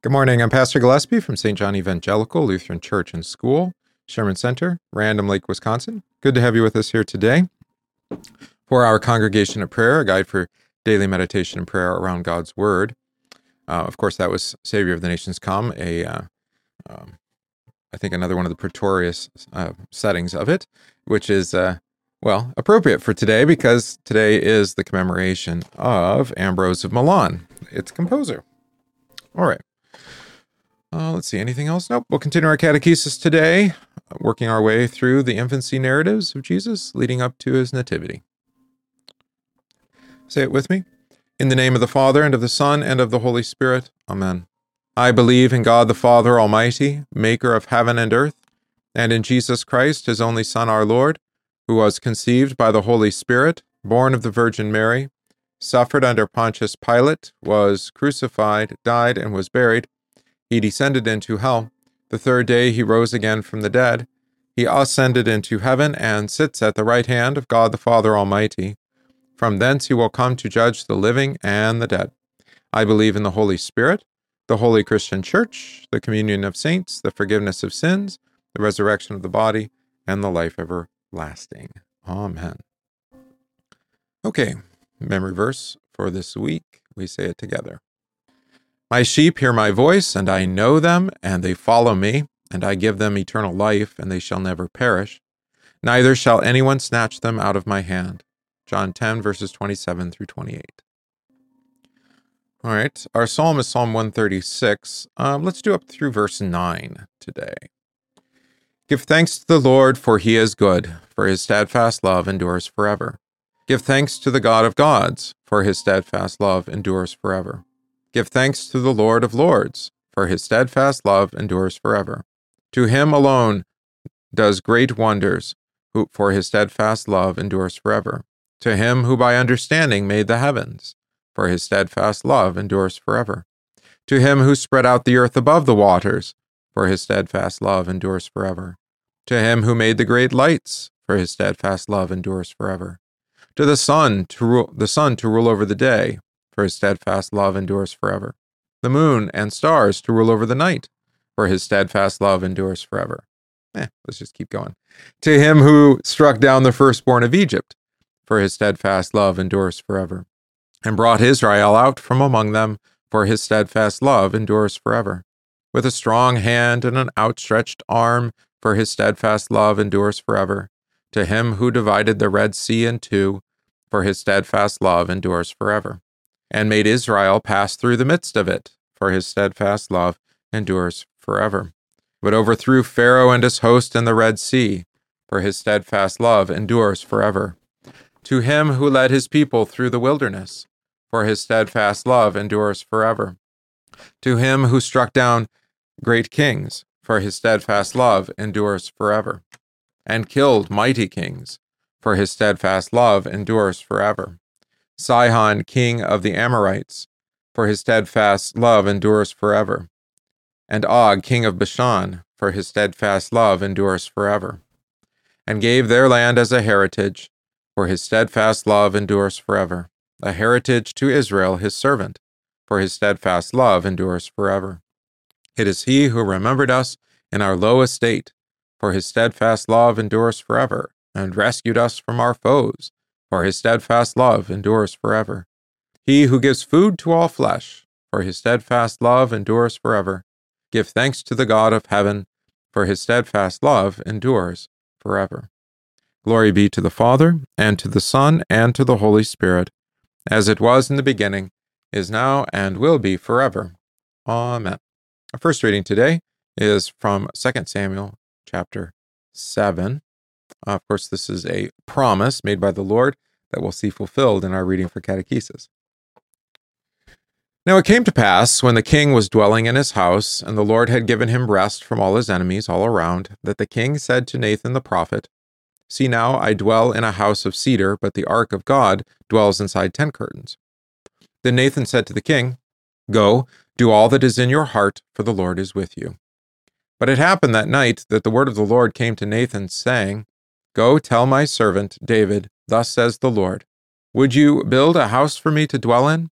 Good morning. I'm Pastor Gillespie from St. John Evangelical Lutheran Church and School, Sherman Center, Random Lake, Wisconsin. Good to have you with us here today for our Congregation of Prayer, a guide for daily meditation and prayer around God's Word. Of course, that was Savior of the Nations Come, I think another one of the pretorious settings of it, which is, appropriate for today because today is the commemoration of Ambrose of Milan, its composer. All right. Let's see, anything else? Nope. We'll continue our catechesis today, working our way through the infancy narratives of Jesus leading up to his nativity. Say it with me. In the name of the Father, and of the Son, and of the Holy Spirit. Amen. I believe in God the Father Almighty, maker of heaven and earth, and in Jesus Christ, his only Son, our Lord, who was conceived by the Holy Spirit, born of the Virgin Mary, suffered under Pontius Pilate, was crucified, died, and was buried. He descended into hell. The third day he rose again from the dead. He ascended into heaven and sits at the right hand of God the Father Almighty. From thence he will come to judge the living and the dead. I believe in the Holy Spirit, the holy Christian Church, the communion of saints, the forgiveness of sins, the resurrection of the body, and the life everlasting. Amen. Okay, memory verse for this week. We say it together. My sheep hear my voice, and I know them, and they follow me, and I give them eternal life, and they shall never perish. Neither shall anyone snatch them out of my hand. John 10, verses 27 through 28. All right, our psalm is Psalm 136. Let's do up through verse 9 today. Give thanks to the Lord, for he is good, for his steadfast love endures forever. Give thanks to the God of gods, for his steadfast love endures forever. Give thanks to the Lord of lords, for his steadfast love endures forever. To him alone does great wonders, for his steadfast love endures forever. To him who by understanding made the heavens, for his steadfast love endures forever. To him who spread out the earth above the waters, for his steadfast love endures forever. To him who made the great lights, for his steadfast love endures forever. To the sun to rule over the day, for his steadfast love endures forever. The moon and stars to rule over the night, for his steadfast love endures forever. Let's just keep going. To him who struck down the firstborn of Egypt, for his steadfast love endures forever. And brought Israel out from among them, for his steadfast love endures forever. With a strong hand and an outstretched arm, for his steadfast love endures forever. To him who divided the Red Sea in two, for his steadfast love endures forever. And made Israel pass through the midst of it, for his steadfast love endures forever. But overthrew Pharaoh and his host in the Red Sea, for his steadfast love endures forever. To him who led his people through the wilderness, for his steadfast love endures forever. To him who struck down great kings, for his steadfast love endures forever. And killed mighty kings, for his steadfast love endures forever. Sihon, king of the Amorites, for his steadfast love endures forever. And Og, king of Bashan, for his steadfast love endures forever. And gave their land as a heritage, for his steadfast love endures forever. A heritage to Israel, his servant, for his steadfast love endures forever. It is he who remembered us in our low estate, for his steadfast love endures forever, and rescued us from our foes, for his steadfast love endures forever. He who gives food to all flesh, for his steadfast love endures forever. Give thanks to the God of heaven, for his steadfast love endures forever. Glory be to the Father, and to the Son, and to the Holy Spirit, as it was in the beginning, is now, and will be forever. Amen. Our first reading today is from 2 Samuel chapter 7. Of course, this is a promise made by the Lord that we'll see fulfilled in our reading for catechesis. Now it came to pass, when the king was dwelling in his house, and the Lord had given him rest from all his enemies all around, that the king said to Nathan the prophet, See now, I dwell in a house of cedar, but the ark of God dwells inside tent curtains. Then Nathan said to the king, Go, do all that is in your heart, for the Lord is with you. But it happened that night that the word of the Lord came to Nathan, saying, Go tell my servant David, Thus says the Lord, Would you build a house for me to dwell in?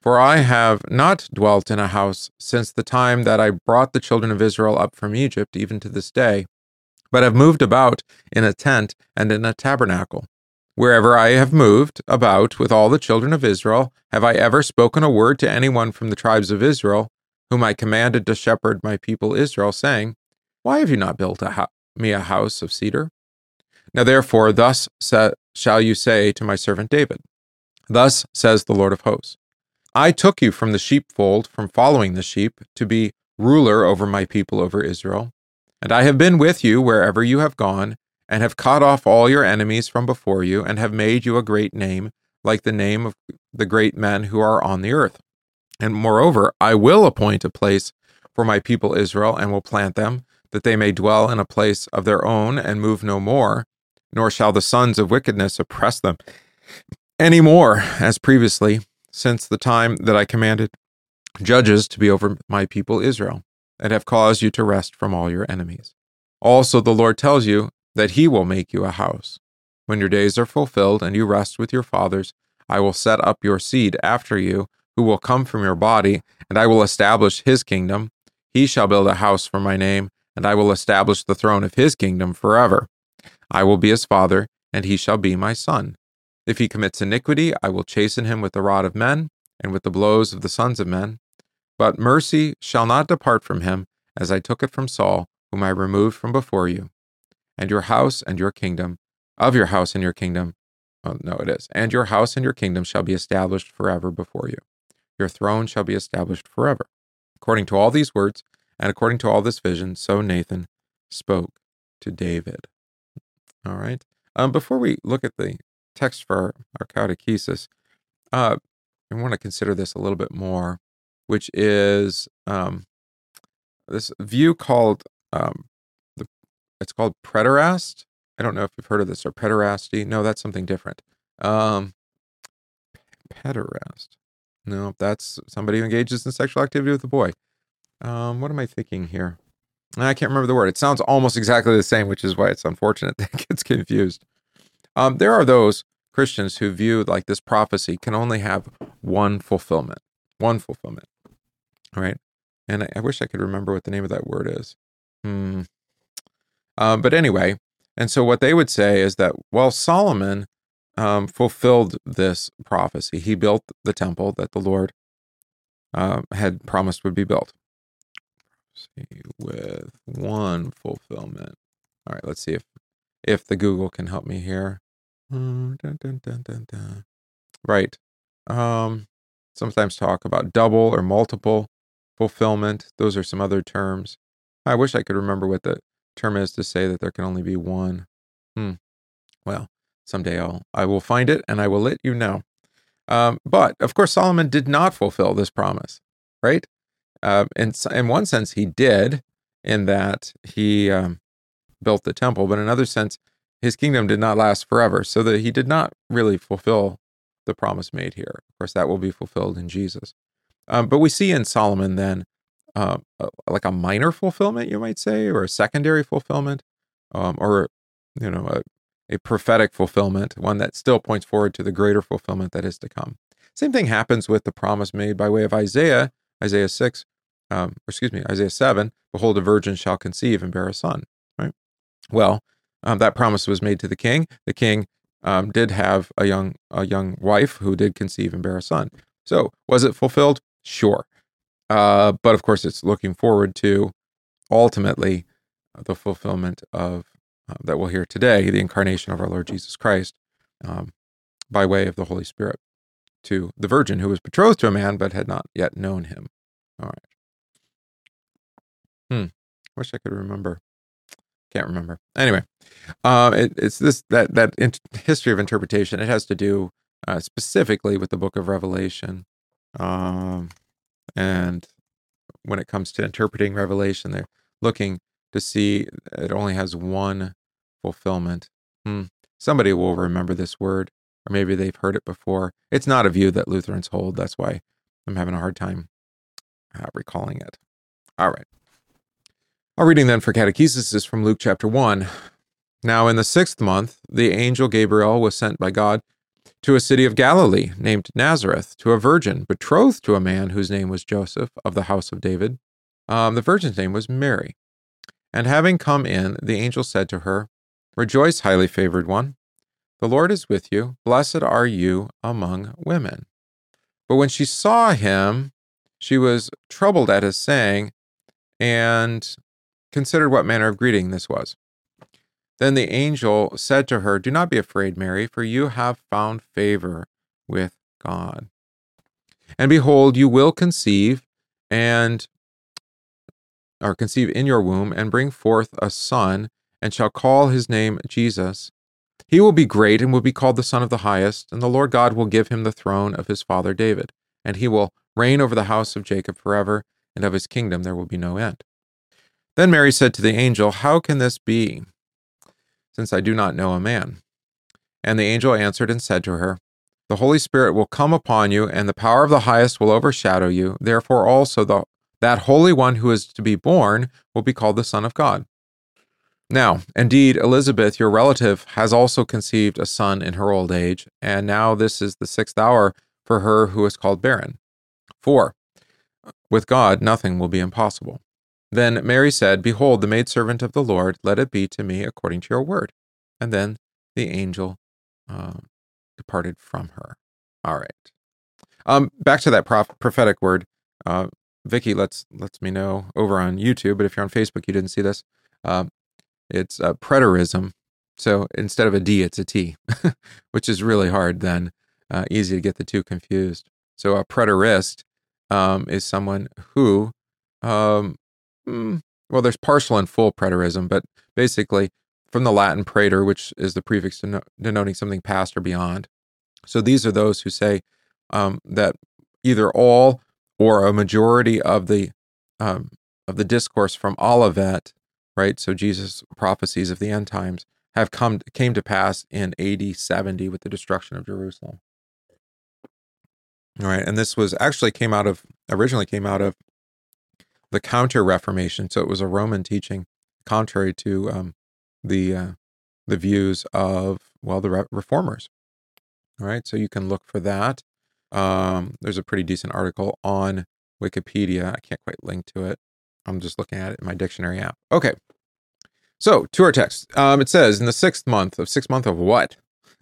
For I have not dwelt in a house since the time that I brought the children of Israel up from Egypt, even to this day, but have moved about in a tent and in a tabernacle. Wherever I have moved about with all the children of Israel, have I ever spoken a word to anyone from the tribes of Israel, whom I commanded to shepherd my people Israel, saying, Why have you not built me a house of cedar? Now therefore, thus shall you say to my servant David, Thus says the Lord of hosts, I took you from the sheepfold, from following the sheep, to be ruler over my people, over Israel. And I have been with you wherever you have gone, and have cut off all your enemies from before you, and have made you a great name, like the name of the great men who are on the earth. And moreover, I will appoint a place for my people Israel, and will plant them, that they may dwell in a place of their own, and move no more, nor shall the sons of wickedness oppress them any more, as previously, since the time that I commanded judges to be over my people Israel, and have caused you to rest from all your enemies. Also the Lord tells you that he will make you a house. When your days are fulfilled, and you rest with your fathers, I will set up your seed after you, who will come from your body, and I will establish his kingdom. He shall build a house for my name, and I will establish the throne of his kingdom forever. I will be his father, and he shall be my son. If he commits iniquity, I will chasten him with the rod of men, and with the blows of the sons of men. But mercy shall not depart from him, as I took it from Saul, whom I removed from before you. And your house and your kingdom, of your house and your kingdom, and your house and your kingdom shall be established forever before you. Your throne shall be established forever. According to all these words, and according to all this vision, so Nathan spoke to David. All right. Before we look at the text for our catechesis, I want to consider this a little bit more, which is this view called it's called pederast. I don't know if you've heard of this, or pederasty. No, that's something different. Pederast. No, that's somebody who engages in sexual activity with a boy. What am I thinking here? I can't remember the word. It sounds almost exactly the same, which is why it's unfortunate that it gets confused. There are those Christians who view like this prophecy can only have one fulfillment. All right? And I wish I could remember what the name of that word is. But anyway, and so what they would say is that, well, Solomon fulfilled this prophecy. He built the temple that the Lord had promised would be built. With one fulfillment. All right, let's see if the Google can help me here. Right. Sometimes talk about double or multiple fulfillment. Those are some other terms. I wish I could remember what the term is to say that there can only be one. Well, someday I will find it and I will let you know. But of course, Solomon did not fulfill this promise, right? In one sense, he did, in that he built the temple, but in another sense, his kingdom did not last forever, so that he did not really fulfill the promise made here. Of course, that will be fulfilled in Jesus. But we see in Solomon then like a minor fulfillment, you might say, or a secondary fulfillment, or a prophetic fulfillment, one that still points forward to the greater fulfillment that is to come. Same thing happens with the promise made by way of Isaiah 6, Isaiah 7, behold, a virgin shall conceive and bear a son, right? Well, that promise was made to the king. The king did have a young wife who did conceive and bear a son. So was it fulfilled? Sure. But of course, it's looking forward to ultimately the fulfillment of that we'll hear today, the incarnation of our Lord Jesus Christ by way of the Holy Spirit to the virgin who was betrothed to a man but had not yet known him. All right. Wish I could remember. Can't remember. Anyway, it's that history of interpretation. It has to do specifically with the book of Revelation. And when it comes to interpreting Revelation, they're looking to see it only has one fulfillment. Somebody will remember this word, or maybe they've heard it before. It's not a view that Lutherans hold. That's why I'm having a hard time recalling it. All right. Our reading then for catechesis is from Luke chapter 1. Now in the 6th month, the angel Gabriel was sent by God to a city of Galilee named Nazareth, to a virgin betrothed to a man whose name was Joseph of the house of David. The virgin's name was Mary. And having come in, the angel said to her, Rejoice, highly favored one. The Lord is with you. Blessed are you among women. But when she saw him, she was troubled at his saying, and considered what manner of greeting this was. Then the angel said to her, Do not be afraid, Mary, for you have found favor with God. And behold, you will conceive in your womb, and bring forth a son, and shall call his name Jesus. He will be great, and will be called the Son of the Highest, and the Lord God will give him the throne of his father David, and he will reign over the house of Jacob forever, and of his kingdom there will be no end. Then Mary said to the angel, How can this be, since I do not know a man? And the angel answered and said to her, The Holy Spirit will come upon you, and the power of the Highest will overshadow you. Therefore also that Holy One who is to be born will be called the Son of God. Now, indeed, Elizabeth, your relative, has also conceived a son in her old age, and now this is the 6th hour for her who is called barren. For with God nothing will be impossible. Then Mary said, Behold, the maidservant of the Lord, let it be to me according to your word. And then the angel departed from her. All right. Back to that prophetic word. Vicky lets me know over on YouTube, but if you're on Facebook, you didn't see this. It's preterism. So instead of a D, it's a T, which is really hard then. Easy to get the two confused. So a preterist is someone who, well, there's partial and full preterism, but basically from the Latin praeter, which is the prefix denoting something past or beyond. So these are those who say that either all or a majority of the discourse from Olivet, right? So Jesus' prophecies of the end times came to pass in AD 70 with the destruction of Jerusalem. All right, and this was actually originally came out of the Counter-Reformation. So it was a Roman teaching contrary to the views of, well, the Reformers. All right, so you can look for that. There's a pretty decent article on Wikipedia. I can't quite link to it. I'm just looking at it in my dictionary app. Okay, so to our text. It says, in the 6th month of what?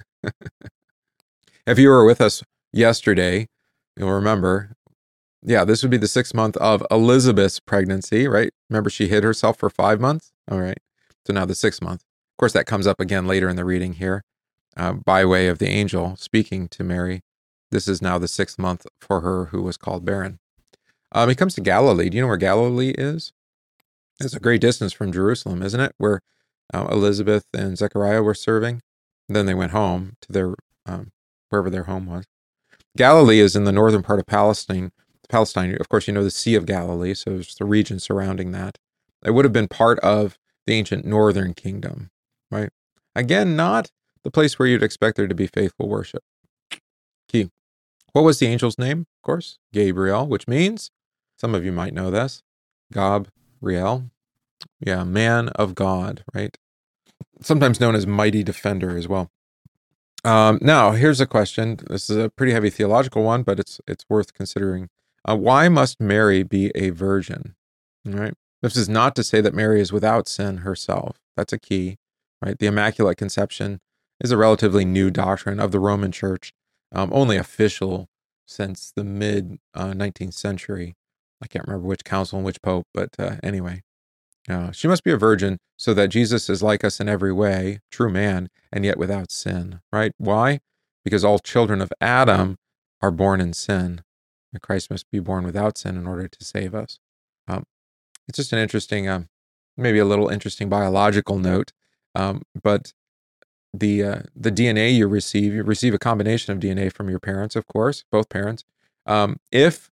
If you were with us yesterday, you'll remember, this would be the 6th month of Elizabeth's pregnancy, right? Remember, she hid herself for 5 months? All right, so now the 6th month. Of course, that comes up again later in the reading here, by way of the angel speaking to Mary. This is now the 6th month for her who was called barren. He comes to Galilee. Do you know where Galilee is? It's a great distance from Jerusalem, isn't it? Where Elizabeth and Zechariah were serving. And then they went home to their wherever their home was. Galilee is in the northern part of Palestine. Of course, you know the Sea of Galilee, so it's the region surrounding that. It would have been part of the ancient northern kingdom, right? Again, not the place where you'd expect there to be faithful worship. Key. What was the angel's name? Of course, Gabriel, which means, some of you might know this, Gabriel. Yeah, man of God, right? Sometimes known as mighty defender as well. Now, here's a question. This is a pretty heavy theological one, but it's worth considering. Why must Mary be a virgin? All right. This is not to say that Mary is without sin herself. That's a key, right? The Immaculate Conception is a relatively new doctrine of the Roman Church, only official since the mid-19th century. I can't remember which council and which pope, but anyway. She must be a virgin so that Jesus is like us in every way, true man, and yet without sin, right? Why? Because all children of Adam are born in sin, and Christ must be born without sin in order to save us. It's just an interesting, maybe a little interesting biological note, but the DNA you receive a combination of DNA from your parents, of course, both parents. If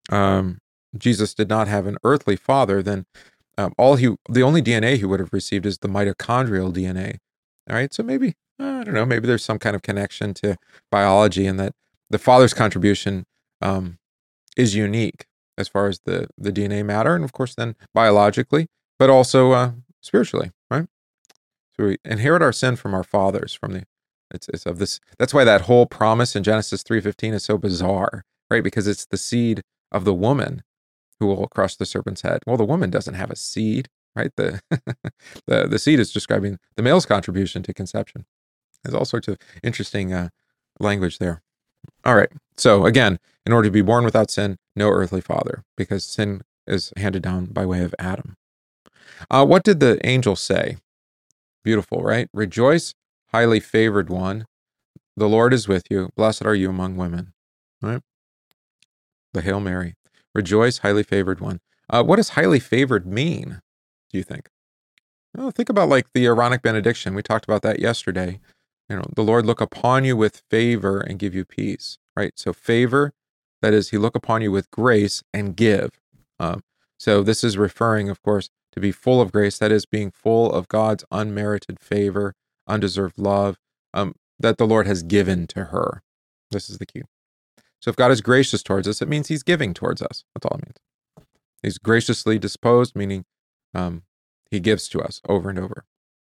Jesus did not have an earthly father, then the only DNA he would have received is the mitochondrial DNA. All right, so maybe, I don't know, maybe there's some kind of connection to biology and that the father's contribution is unique as far as the DNA matter, and of course then biologically, but also spiritually, right? So we inherit our sin from our fathers, from It's of this. That's why that whole promise in Genesis 3:15 is so bizarre, right? Because it's the seed of the woman who will crush the serpent's head. Well, the woman doesn't have a seed, right? The the seed is describing the male's contribution to conception. There's all sorts of interesting language there. All right. So again, in order to be born without sin, no earthly father, because sin is handed down by way of Adam. What did the angel say? Beautiful, right? Rejoice, highly favored one. The Lord is with you. Blessed are you among women. Right? The Hail Mary. Rejoice, highly favored one. What does highly favored mean, do you think? Well, think about like the Aaronic benediction. We talked about that yesterday. The Lord look upon you with favor and give you peace, right? So favor, that is, he look upon you with grace and give. So this is referring, of course, to be full of grace, that is, being full of God's unmerited favor, undeserved love, that the Lord has given to her. This is the key. So if God is gracious towards us, it means he's giving towards us. That's all it means. He's graciously disposed, meaning he gives to us over and over.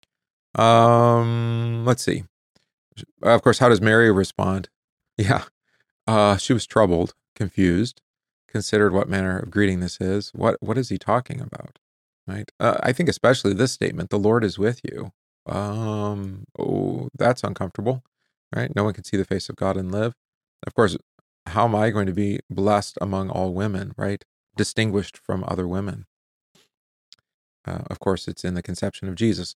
Let's see. Of course, how does Mary respond? Yeah. She was troubled, confused, considered what manner of greeting this is. What is he talking about? Right? I think especially this statement, the Lord is with you. Oh, that's uncomfortable, right? No one can see the face of God and live. Of course, how am I going to be blessed among all women, right? Distinguished from other women. Of course, it's in the conception of Jesus.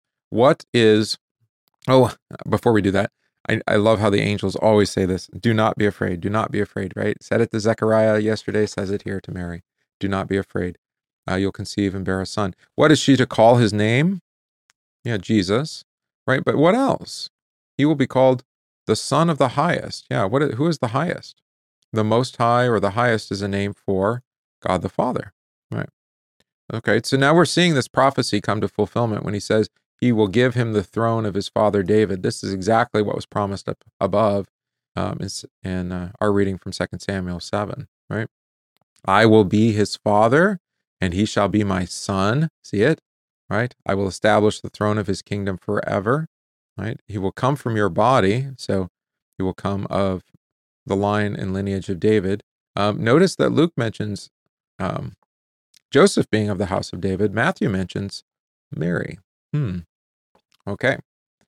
Before we do that, I love how the angels always say this. Do not be afraid. Do not be afraid, right? Said it to Zechariah yesterday, says it here to Mary. Do not be afraid. You'll conceive and bear a son. What is she to call his name? Yeah, Jesus, right? But what else? He will be called the Son of the Highest. Yeah, who is the highest? The Most High or the Highest is a name for God the Father, right? Okay, so now we're seeing this prophecy come to fulfillment when he says he will give him the throne of his father David. This is exactly what was promised up above in our reading from 2 Samuel 7, right? I will be his father, and he shall be my son. See it? Right? I will establish the throne of his kingdom forever, right? He will come from your body, so he will come of the line and lineage of David. Notice that Luke mentions Joseph being of the house of David. Matthew mentions Mary. Okay.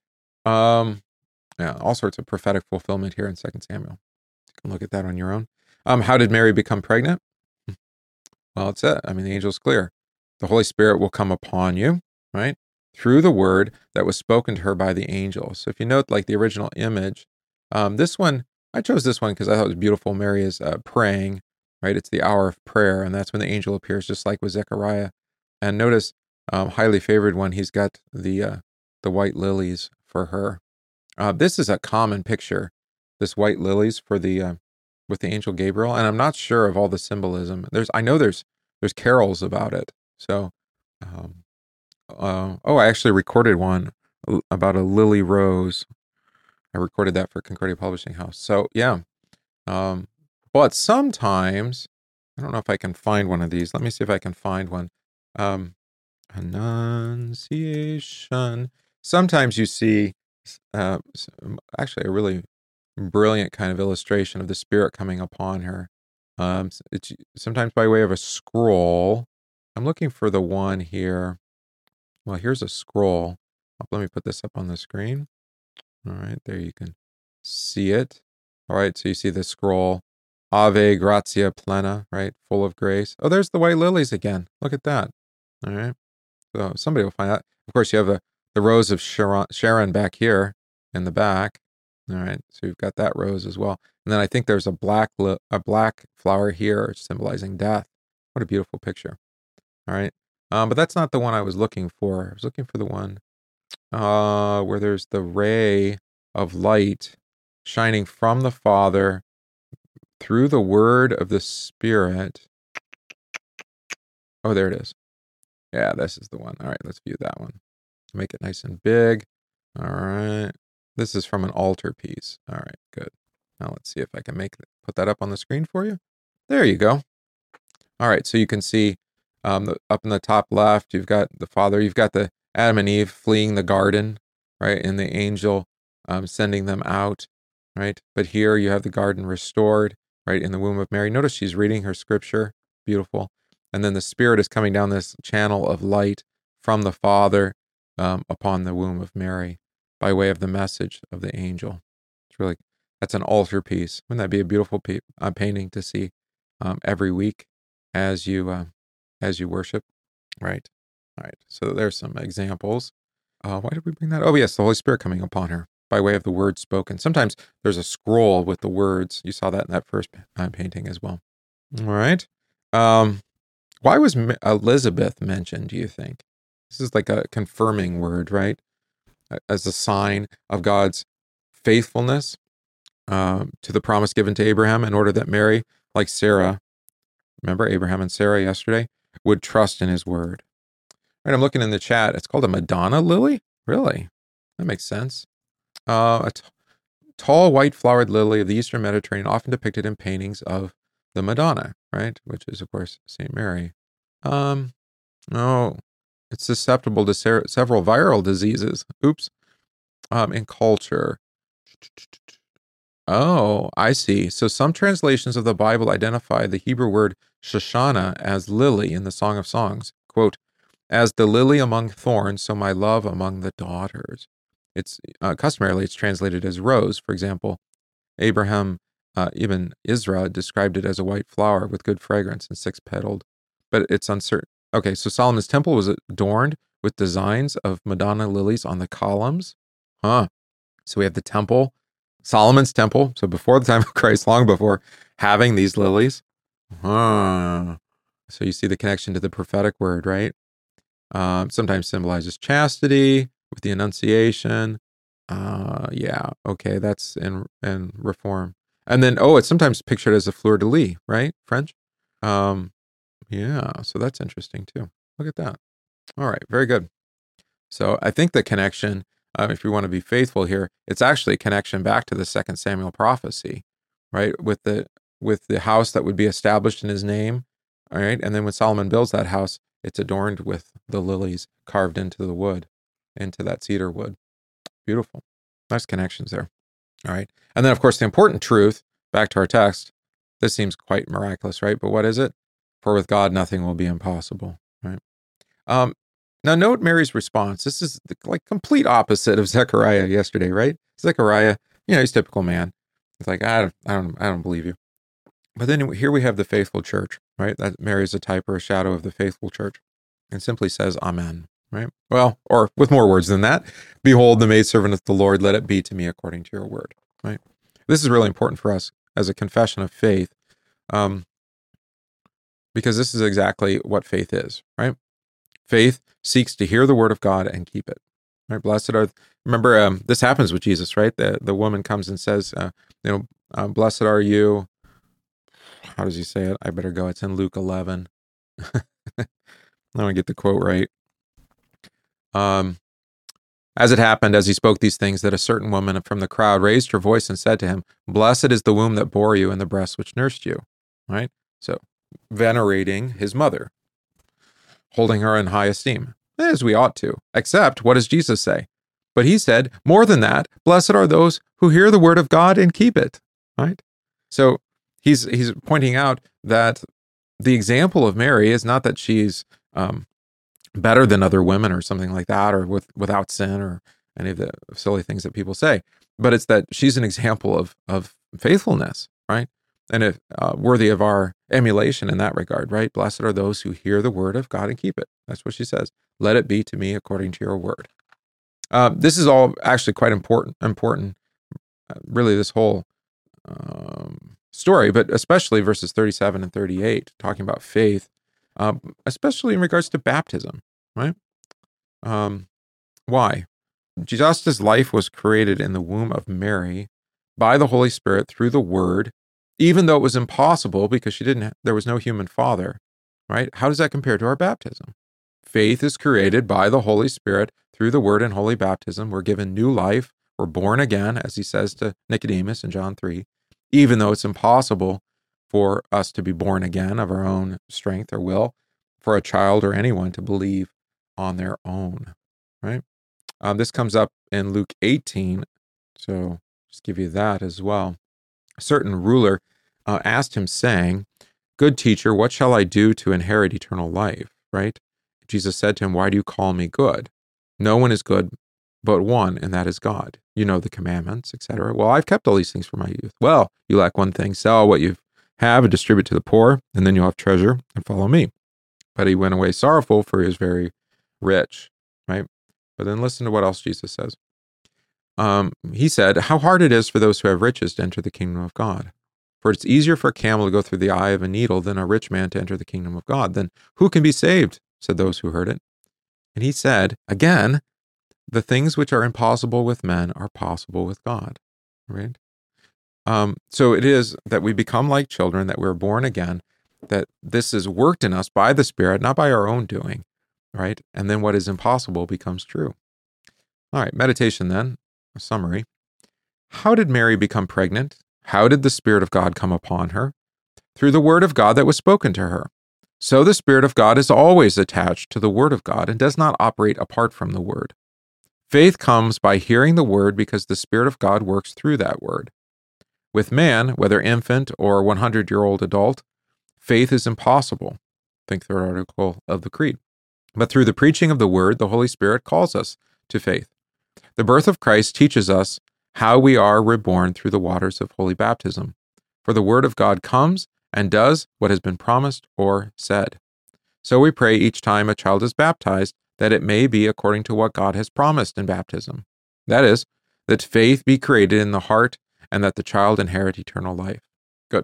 Yeah, all sorts of prophetic fulfillment here in 2 Samuel. You can look at that on your own. How did Mary become pregnant? Well, it's it. I mean, the angel's clear. The Holy Spirit will come upon you, right? Through the word that was spoken to her by the angel. So if you note, like the original image, this one, I chose this one because I thought it was beautiful. Mary is praying, right? It's the hour of prayer, and that's when the angel appears, just like with Zechariah. And notice, highly favored one, he's got the white lilies for her. This is a common picture, this white lilies for the with the angel Gabriel, and I'm not sure of all the symbolism. I know there's carols about it. So, I actually recorded one about a lily rose. I recorded that for Concordia Publishing House. So yeah, but sometimes I don't know if I can find one of these. Let me see if I can find one. Annunciation. Sometimes you see actually a really brilliant kind of illustration of the Spirit coming upon her. It's sometimes by way of a scroll. I'm looking for the one here. Well, here's a scroll. Let me put this up on the screen. All right, there you can see it. All right, so you see the scroll. Ave gratia plena, right? Full of grace. Oh, there's the white lilies again. Look at that. All right. So somebody will find that. Of course, you have the rose of Sharon back here in the back. All right, so you've got that rose as well. And then I think there's a black flower here symbolizing death. What a beautiful picture. All right. But that's not the one I was looking for. I was looking for the one where there's the ray of light shining from the Father through the word of the Spirit. Oh, there it is. Yeah, this is the one. All right, let's view that one. Make it nice and big. All right. This is from an altarpiece. All right, good. Now let's see if I can put that up on the screen for you. There you go. All right, so you can see up in the top left, you've got the Father. You've got the Adam and Eve fleeing the garden, right? And the angel sending them out, right? But here you have the garden restored, right, in the womb of Mary. Notice she's reading her scripture, beautiful. And then the Spirit is coming down this channel of light from the Father upon the womb of Mary by way of the message of the angel. It's really, that's an altar piece. Wouldn't that be a beautiful painting to see every week as you worship, right? All right, so there's some examples. Why did we bring that? Oh, yes, the Holy Spirit coming upon her by way of the word spoken. Sometimes there's a scroll with the words. You saw that in that first painting as well. All right. Why was Elizabeth mentioned, do you think? This is like a confirming word, right? As a sign of God's faithfulness to the promise given to Abraham, in order that Mary, like Sarah, remember Abraham and Sarah yesterday, would trust in his word. Right, I'm looking in the chat. It's called a Madonna lily? Really? That makes sense. A tall, white-flowered lily of the Eastern Mediterranean, often depicted in paintings of the Madonna, right? Which is, of course, St. Mary. No, it's susceptible to several viral diseases. Oops. In culture. Oh, I see. So some translations of the Bible identify the Hebrew word Shoshana as lily in the Song of Songs. Quote, as the lily among thorns, so my love among the daughters. It's customarily it's translated as rose. For example, Abraham Ibn Isra described it as a white flower with good fragrance and six-petaled, but it's uncertain. Okay, so Solomon's temple was adorned with designs of Madonna lilies on the columns. Huh. So we have the temple, Solomon's temple, so before the time of Christ, long before, having these lilies. Huh. So you see the connection to the prophetic word, right? Sometimes symbolizes chastity with the Annunciation. Yeah, okay, that's in Reform. And then, it's sometimes pictured as a fleur-de-lis, right? French? Yeah, so that's interesting too. Look at that. All right, very good. So I think the connection, if you want to be faithful here, it's actually a connection back to the 2 Samuel prophecy, right? With the house that would be established in his name, all right? And then when Solomon builds that house, it's adorned with the lilies carved into the wood, into that cedar wood. Beautiful. Nice connections there. All right. And then, of course, the important truth, back to our text, this seems quite miraculous, right? But what is it? For with God, nothing will be impossible, right? Now, note Mary's response. This is the complete opposite of Zechariah yesterday, right? Zechariah, he's a typical man. It's like, I don't believe you. But then here we have the faithful church, right? That Mary is a type or a shadow of the faithful church, and simply says, Amen, right? Well, or with more words than that, behold, the maidservant of the Lord, let it be to me according to your word, right? This is really important for us as a confession of faith, because this is exactly what faith is, right? Faith seeks to hear the word of God and keep it, right? Blessed are, remember, this happens with Jesus, right? The woman comes and says, blessed are you. How does he say it? I better go. It's in Luke 11. I want to get the quote right. As it happened, as he spoke these things, that a certain woman from the crowd raised her voice and said to him, blessed is the womb that bore you and the breast which nursed you, right? So venerating his mother, holding her in high esteem, as we ought to. Except, what does Jesus say? But he said, more than that, blessed are those who hear the word of God and keep it, right? So he's pointing out that the example of Mary is not that she's better than other women or something like that, or without sin or any of the silly things that people say, but it's that she's an example of faithfulness, right? And worthy of our emulation in that regard, right? Blessed are those who hear the word of God and keep it. That's what she says. Let it be to me according to your word. This is all actually quite important, really, this whole story, but especially verses 37 and 38, talking about faith, especially in regards to baptism, right? Why? Jesus' life was created in the womb of Mary by the Holy Spirit through the Word, even though it was impossible because there was no human father, right? How does that compare to our baptism? Faith is created by the Holy Spirit through the Word and holy baptism. We're given new life. We're born again, as he says to Nicodemus in John 3, even though it's impossible for us to be born again of our own strength or will, for a child or anyone to believe on their own, right? This comes up in Luke 18, So just give you that as well. A certain ruler asked him, saying, "Good teacher, what shall I do to inherit eternal life?" Right? Jesus said to him, "Why do you call me good? No one is good but one, and that is God. You know the commandments, etc." "Well, I've kept all these things from my youth." "Well, you lack one thing. Sell what you have and distribute to the poor, and then you'll have treasure, and follow me." But he went away sorrowful, for he was very rich. Right? But then listen to what else Jesus says. He said, "How hard it is for those who have riches to enter the kingdom of God. For it's easier for a camel to go through the eye of a needle than a rich man to enter the kingdom of God. Then who can be saved?" said those who heard it. And he said, again, "The things which are impossible with men are possible with God." Right? So it is that we become like children, that we're born again, that this is worked in us by the Spirit, not by our own doing. Right? And then what is impossible becomes true. All right, meditation then, a summary. How did Mary become pregnant? How did the Spirit of God come upon her? Through the Word of God that was spoken to her. So the Spirit of God is always attached to the Word of God and does not operate apart from the Word. Faith comes by hearing the Word because the Spirit of God works through that Word. With man, whether infant or 100-year-old adult, faith is impossible. Think third article of the Creed. But through the preaching of the Word, the Holy Spirit calls us to faith. The birth of Christ teaches us how we are reborn through the waters of holy baptism. For the Word of God comes and does what has been promised or said. So we pray each time a child is baptized that it may be according to what God has promised in baptism. That is, that faith be created in the heart and that the child inherit eternal life. Good.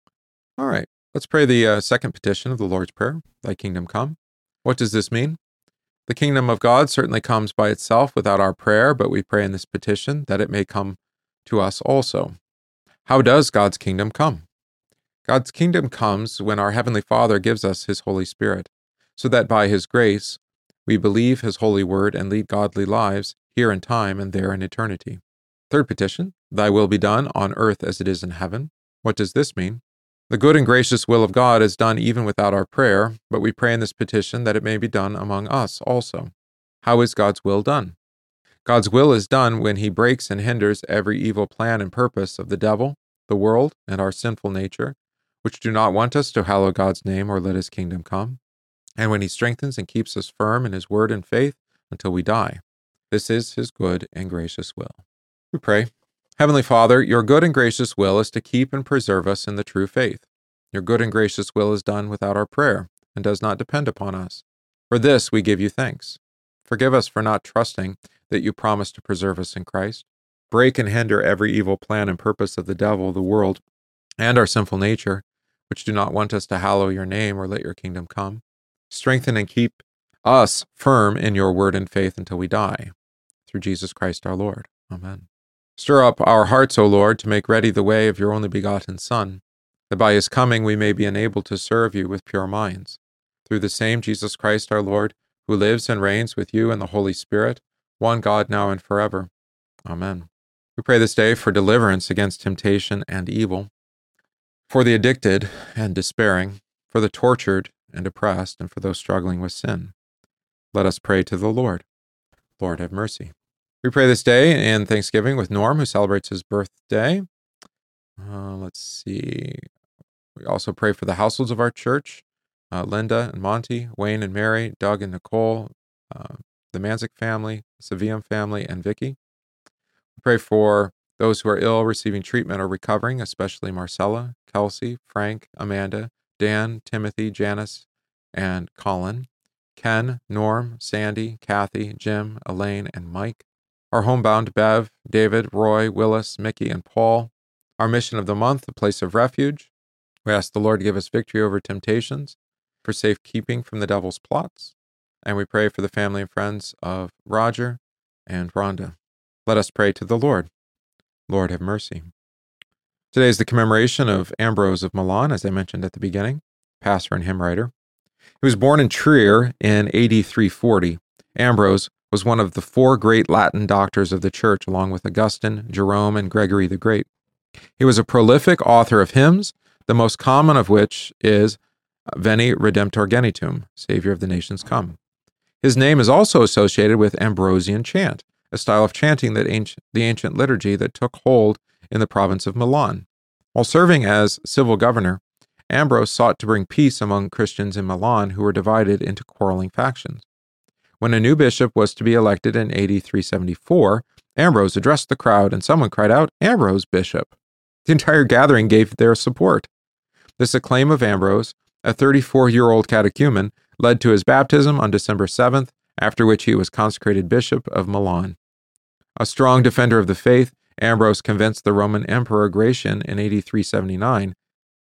All right, let's pray the second petition of the Lord's Prayer, Thy kingdom come. What does this mean? The kingdom of God certainly comes by itself without our prayer, but we pray in this petition that it may come to us also. How does God's kingdom come? God's kingdom comes when our Heavenly Father gives us His Holy Spirit, so that by His grace we believe His holy word and lead godly lives here in time and there in eternity. Third petition, Thy will be done on earth as it is in heaven. What does this mean? The good and gracious will of God is done even without our prayer, but we pray in this petition that it may be done among us also. How is God's will done? God's will is done when He breaks and hinders every evil plan and purpose of the devil, the world, and our sinful nature, which do not want us to hallow God's name or let His kingdom come, and when He strengthens and keeps us firm in His word and faith until we die. This is His good and gracious will. We pray. Heavenly Father, your good and gracious will is to keep and preserve us in the true faith. Your good and gracious will is done without our prayer and does not depend upon us. For this we give you thanks. Forgive us for not trusting that you promise to preserve us in Christ. Break and hinder every evil plan and purpose of the devil, the world, and our sinful nature, which do not want us to hallow your name or let your kingdom come. Strengthen and keep us firm in your word and faith until we die. Through Jesus Christ our Lord. Amen. Stir up our hearts, O Lord, to make ready the way of your only begotten Son, that by his coming we may be enabled to serve you with pure minds. Through the same Jesus Christ our Lord, who lives and reigns with you in the Holy Spirit, one God now and forever. Amen. We pray this day for deliverance against temptation and evil, for the addicted and despairing, for the tortured and oppressed, and for those struggling with sin. Let us pray to the Lord. Lord, have mercy. We pray this day in Thanksgiving with Norm, who celebrates his birthday. Let's see. We also pray for the households of our church, Linda and Monty, Wayne and Mary, Doug and Nicole, the Manzik family, the Savium family, and Vicky. We pray for those who are ill, receiving treatment, or recovering, especially Marcella, Kelsey, Frank, Amanda, Dan, Timothy, Janice, and Colin, Ken, Norm, Sandy, Kathy, Jim, Elaine, and Mike. Our homebound Bev, David, Roy, Willis, Mickey, and Paul. Our mission of the month, the place of refuge. We ask the Lord to give us victory over temptations, for safekeeping from the devil's plots. And we pray for the family and friends of Roger and Rhonda. Let us pray to the Lord. Lord, have mercy. Today is the commemoration of Ambrose of Milan, as I mentioned at the beginning, pastor and hymn writer. He was born in Trier in AD 340. Ambrose was one of the four great Latin doctors of the Church, along with Augustine, Jerome, and Gregory the Great. He was a prolific author of hymns, the most common of which is Veni Redemptor Genitum, Savior of the Nations Come. His name is also associated with Ambrosian chant, a style of chanting that the ancient liturgy that took hold in the province of Milan. While serving as civil governor, Ambrose sought to bring peace among Christians in Milan who were divided into quarreling factions. When a new bishop was to be elected in AD 374, Ambrose addressed the crowd and someone cried out, "Ambrose, bishop!" The entire gathering gave their support. This acclaim of Ambrose, a 34-year-old catechumen, led to his baptism on December 7th, after which he was consecrated bishop of Milan. A strong defender of the faith, Ambrose convinced the Roman Emperor Gratian in AD 379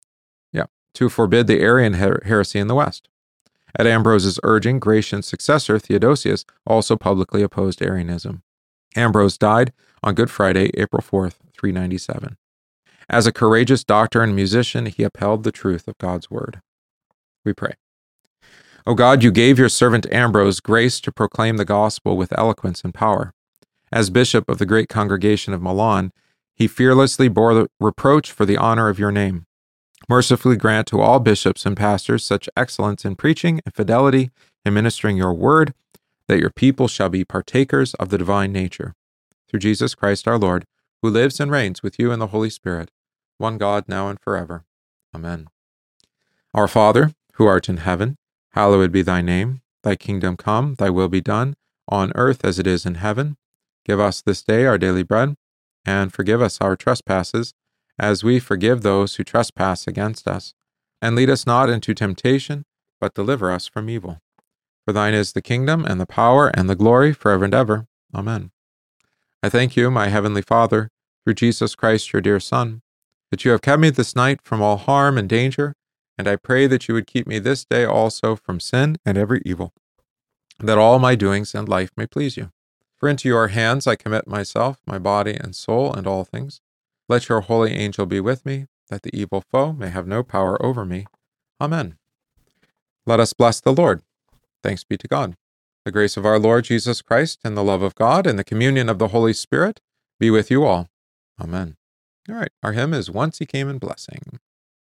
to forbid the Arian heresy in the West. At Ambrose's urging, Gratian's successor, Theodosius, also publicly opposed Arianism. Ambrose died on Good Friday, April 4th, 397. As a courageous doctor and musician, he upheld the truth of God's word. We pray. O God, you gave your servant Ambrose grace to proclaim the gospel with eloquence and power. As bishop of the great congregation of Milan, he fearlessly bore the reproach for the honor of your name. Mercifully grant to all bishops and pastors such excellence in preaching and fidelity in ministering your word, that your people shall be partakers of the divine nature. Through Jesus Christ our Lord, who lives and reigns with you in the Holy Spirit, one God, now and forever. Amen. Our Father, who art in heaven, hallowed be thy name. Thy kingdom come, thy will be done, on earth as it is in heaven. Give us this day our daily bread, and forgive us our trespasses, as we forgive those who trespass against us. And lead us not into temptation, but deliver us from evil. For thine is the kingdom, and the power, and the glory, forever and ever. Amen. I thank you, my heavenly Father, through Jesus Christ, your dear Son, that you have kept me this night from all harm and danger, and I pray that you would keep me this day also from sin and every evil, that all my doings and life may please you. For into your hands I commit myself, my body and soul, and all things. Let your holy angel be with me, that the evil foe may have no power over me. Amen. Let us bless the Lord. Thanks be to God. The grace of our Lord Jesus Christ, and the love of God, and the communion of the Holy Spirit be with you all. Amen. All right, our hymn is Once He Came in Blessing.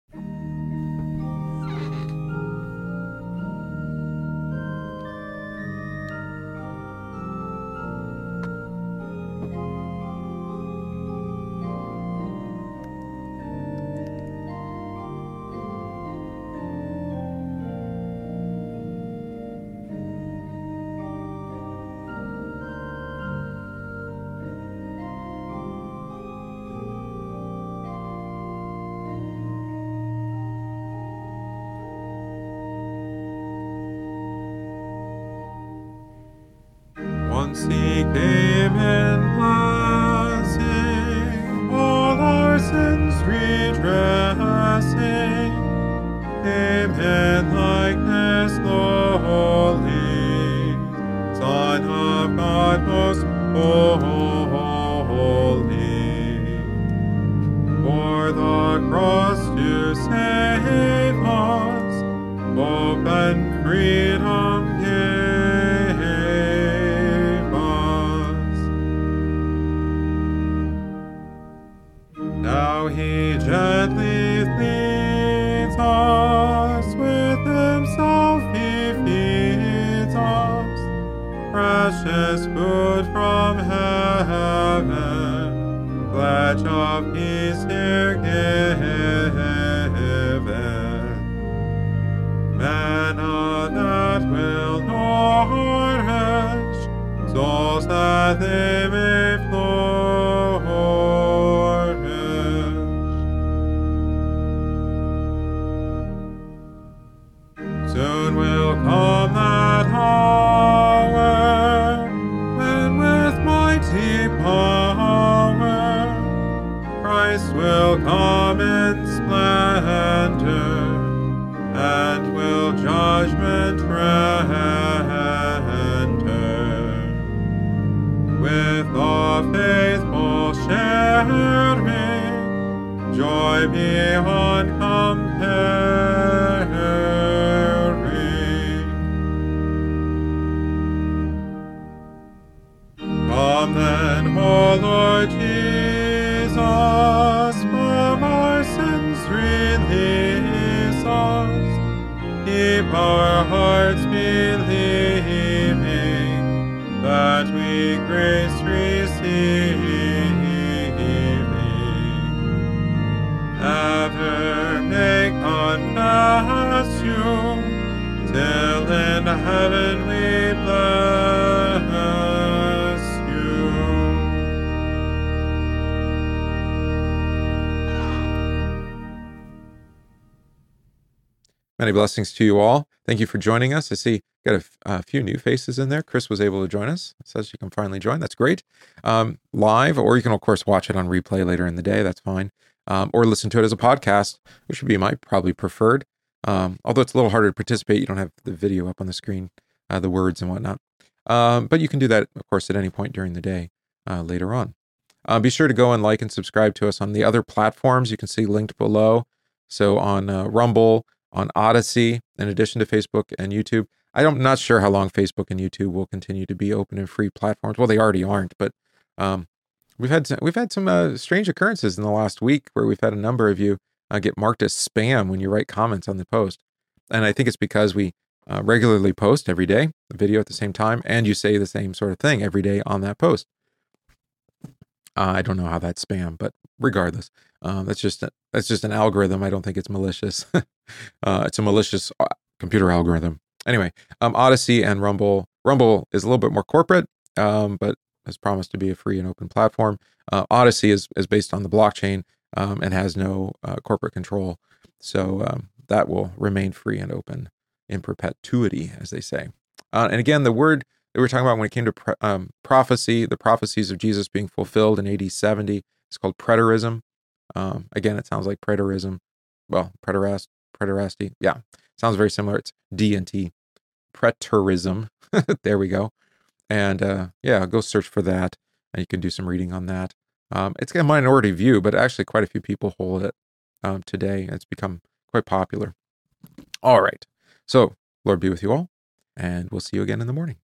Once He came in blessing, all our sins redressing, came in likeness lowly, Son of God most holy, for the cross to save us, hope and freedom gave. Now He gently leads us, with Himself He feeds us, precious food from heaven, pledge of peace here given, manna that will nourish souls that they may flourish. Soon will come that hour, when with mighty power Christ will come in splendor, and will judgment render. With the faithful sharing, joy beyond comparing. Come then, O Lord Jesus, from our sins release us, keep our hearts believing that we grace receiving, ever make on us you, till in heaven we bless you. Many blessings to you all. Thank you for joining us. I see got a few new faces in there. Chris was able to join us. It says you can finally join. That's great. Live, or you can, of course, watch it on replay later in the day. That's fine. Or listen to it as a podcast, which would be my probably preferred. Although it's a little harder to participate. You don't have the video up on the screen, the words and whatnot. But you can do that, of course, at any point during the day later on. Be sure to go and like and subscribe to us on the other platforms you can see linked below. So on Rumble, on Odyssey, in addition to Facebook and YouTube. I'm not sure how long Facebook and YouTube will continue to be open and free platforms. Well, they already aren't, but we've had some strange occurrences in the last week where we've had a number of you get marked as spam when you write comments on the post. And I think it's because we regularly post every day, the video at the same time, and you say the same sort of thing every day on that post. I don't know how that's spam, but regardless, that's just an algorithm. I don't think it's malicious. It's a malicious computer algorithm. Anyway, Odyssey and Rumble. Rumble is a little bit more corporate, but has promised to be a free and open platform. Odyssey is based on the blockchain and has no corporate control. So that will remain free and open in perpetuity, as they say. And again, the word that we're talking about when it came to prophecy, the prophecies of Jesus being fulfilled in AD 70, it's called preterism. Again, it sounds like preterism. Well, preterasti. Yeah, sounds very similar. It's D and T. Preterism. There we go. And yeah, go search for that, and you can do some reading on that. It's got a minority view, but actually quite a few people hold it today. It's become quite popular. All right. So, Lord be with you all, and we'll see you again in the morning.